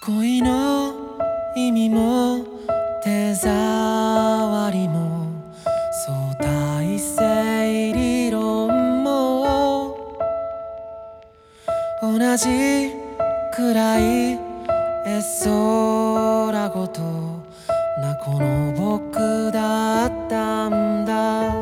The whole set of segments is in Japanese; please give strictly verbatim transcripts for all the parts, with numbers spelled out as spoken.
恋の意味も手触りも相対性理論も同じくらい絵空ごとなこの僕だったんだ。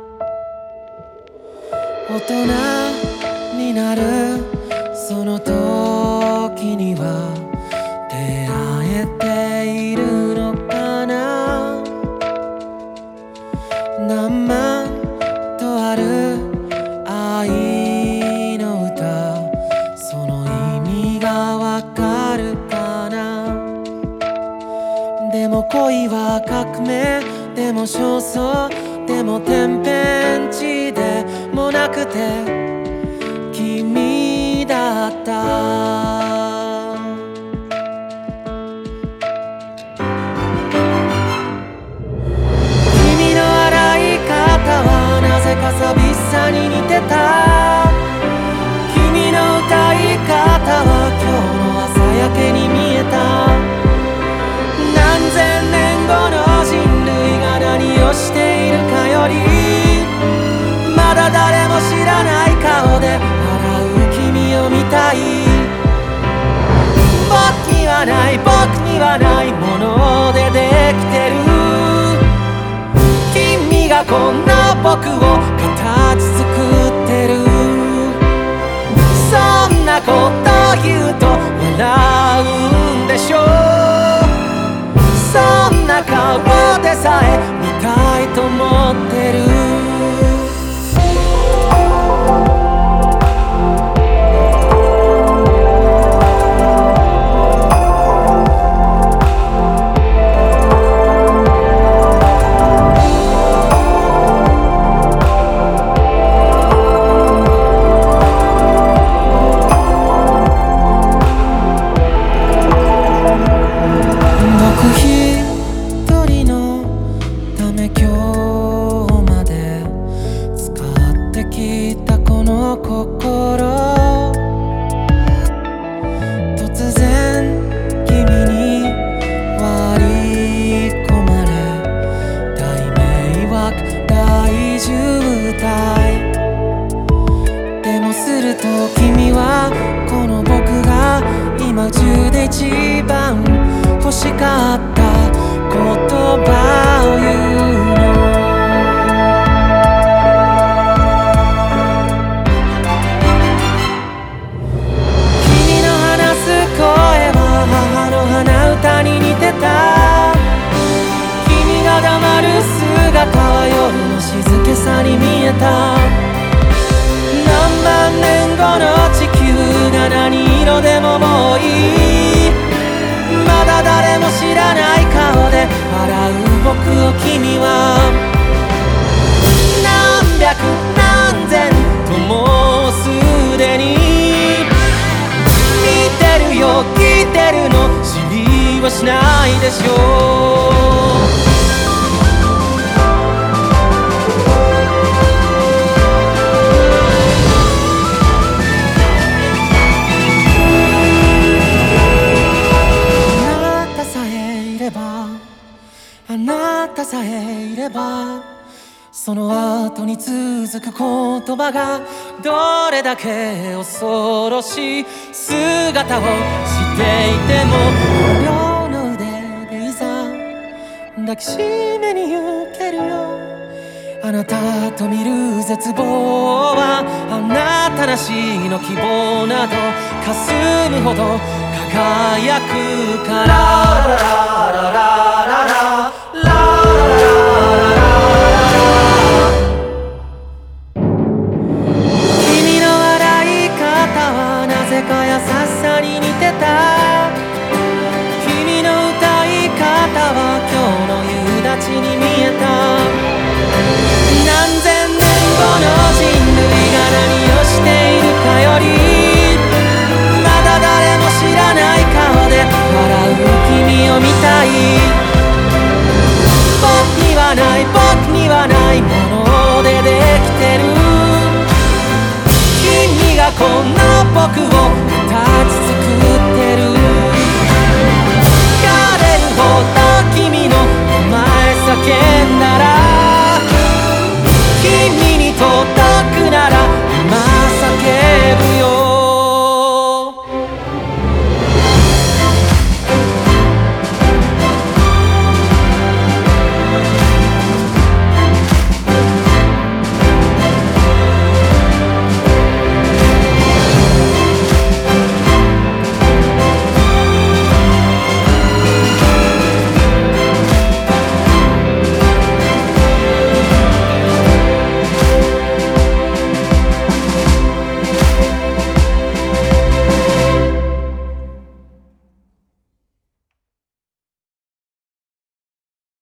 大人になるその時には出会えているのかな。何万とある愛の歌、その意味がわかるかな。でも恋は革命でも焦燥でも天変地でもなくて君だった。君の洗い方はなぜか寂しさに似てた。君の歌い方は今日の朝焼けに見えた。何千年後の人類が何をしているかより、まだ誰も知らない顔で笑う君を見たい。僕にはない僕にはないものでできてる。君がこんな僕を形作ってる。そんなこと言うと笑うんでしょう。そんな顔でさえ見たいと思ってる。突然君に割り込まれ大迷惑大渋滞。でもすると君はこの僕が今宇宙で一番欲しかった言葉を言うの。姿は夜の静けさに見えた。何万年後の地球が何色でももういい。まだ誰も知らない顔で笑う僕を君は何百何千ともうすでに見てるよ聞いてるの知りはしないでしょう。あなたさえいればその後に続く言葉がどれだけ恐ろしい姿をしていても両の腕でいざ抱きしめに行けるよ。あなたと見る絶望はあなたなしの希望など霞むほど輝くから。ラララララララ